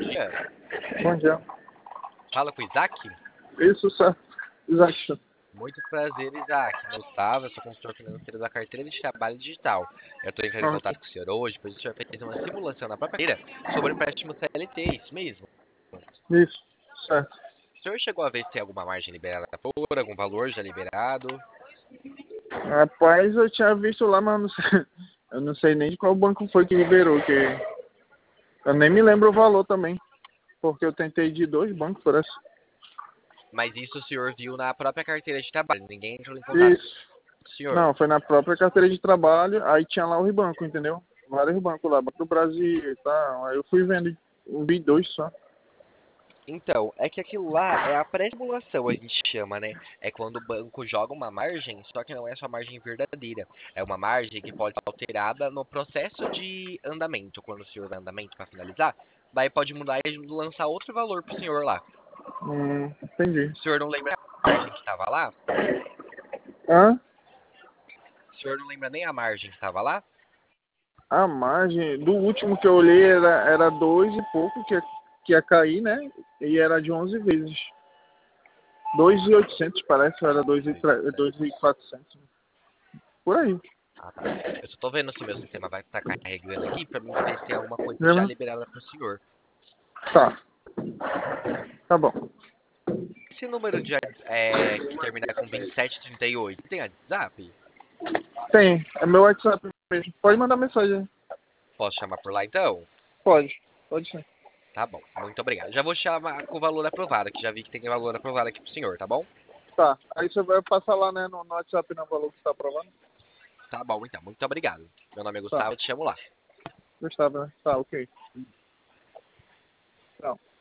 dia. Bom dia. Fala com o Isaac? Isso, certo. Exato. Muito prazer, Isaac. Meu Gustavo, eu sou consultor financeiro da carteira de trabalho digital. Eu estou entrando em Ok. contato com o senhor hoje, pois o senhor fez uma simulação na própria carteira sobre empréstimo CLT, isso mesmo? Isso, certo. O senhor chegou a ver se tem alguma margem liberada por, algum valor já liberado? Rapaz, eu tinha visto lá, mas eu não sei nem de qual banco foi que liberou, que eu nem me lembro o valor também, porque eu tentei de 2 bancos, parece. Mas isso o senhor viu na própria carteira de trabalho, ninguém entrou em contato Isso. com o senhor. Não, foi na própria carteira de trabalho, aí tinha lá os bancos, entendeu? Vários bancos lá, Banco do Brasil e tal. Aí eu fui vendo, eu vi 2 só. Então, é que aquilo lá é a pré-simulação, a gente chama, né? É quando o banco joga uma margem, só que não é sua margem verdadeira. É uma margem que pode ser alterada no processo de andamento. Quando o senhor vai em andamento para finalizar, daí pode mudar e lançar outro valor pro senhor lá. Entendi. O senhor não lembra a margem que estava lá? Hã? O senhor não lembra nem a margem que estava lá? A margem do último que eu olhei era 2 e pouco que ia cair, né? E era de 11 vezes. 2.800 parece, ou era 2.400. Por aí. Ah, tá. Eu só tô vendo se meu sistema vai estar carregando aqui pra mim ver se tem alguma coisa já Lembra? liberada pro senhor. Tá, tá bom. Esse número que termina com 2738, tem WhatsApp? Tem, é meu WhatsApp mesmo. Pode mandar mensagem. Posso chamar por lá então? Pode ser. Tá bom, muito obrigado. Já vou chamar com o valor aprovado, que já vi que tem valor aprovado aqui pro senhor, tá bom? Tá, aí você vai passar lá, né, no WhatsApp, no valor que você tá aprovando? Tá bom, então, muito obrigado. Meu nome é Tá, Gustavo, eu te chamo lá. Gustavo, né? Tá, ok. Tá.